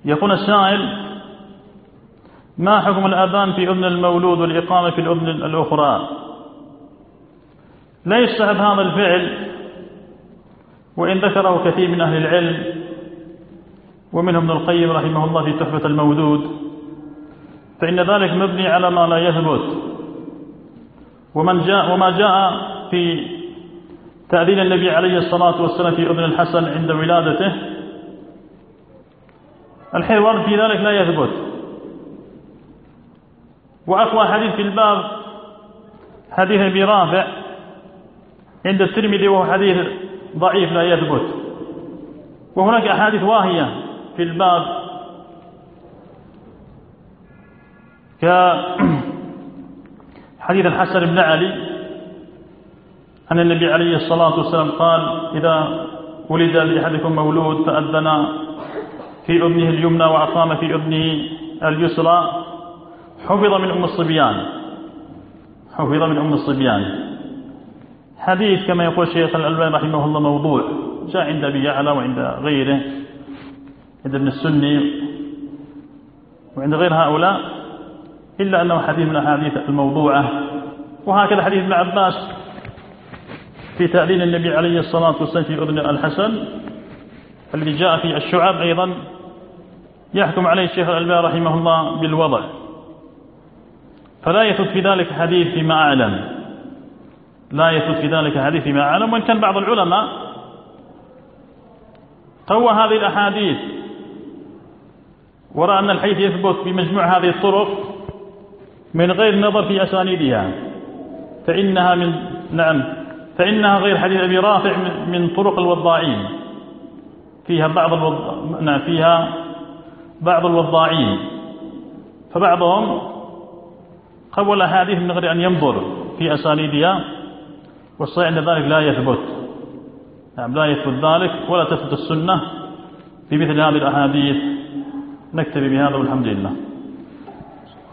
يقول السائل: ما حكم الأذان في أذن المولود والإقامة في الأذن الأخرى؟ لا يستحب هذا الفعل، وإن ذكره كثير من أهل العلم ومنهم ابن القيم رحمه الله في تحفة المولود، فإن ذلك مبني على ما لا يثبت. وما جاء في تأذين النبي عليه الصلاة والسلام في أذن الحسن عند ولادته، الحوار في ذلك لا يثبت. وأقوى حديث في الباب حديث أبي رافع عند الترمذي، وهو حديث ضعيف لا يثبت. وهناك أحاديث واهية في الباب كحديث الحسن بن علي أن النبي عليه الصلاة والسلام قال: إذا ولد لأحدكم مولود فأذن في أذنه اليمنى وأقام في أذنه اليسرى حفظ من أم الصبيان. حفظ من أم الصبيان. حديث كما يقول الشيخ الألباني رحمه الله موضوع، جاء عند أبي يعلى وعند غيره، عند ابن السني وعند غير هؤلاء، إلا أنه حديث من الأحاديث الموضوعة. وهكذا حديث ابن عباس في تأذين النبي عليه الصلاة والسلام في أذن الحسن الذي جاء في الشعب أيضا، يحكم عليه الشيخ الألباني رحمه الله بالوضع، فلا يثبت في ذلك حديث فيما أعلم. لا يثبت في ذلك حديث فيما أعلم. وإن كان بعض العلماء قوى هذه الأحاديث ورأى أن الحديث يثبت بمجموع هذه الطرق من غير نظر في أسانيدها، فإنها غير حديث أبي رافع من طرق الوضاعين، فيها بعض الوضاعين، فبعضهم قوى الأحاديث من غير أن ينظر في أسانيدها، والصحيح أن ذلك لا يثبت. لا يثبت ذلك ولا تثبت السنة في مثل هذه الأحاديث. نكتفي بهذا والحمد لله.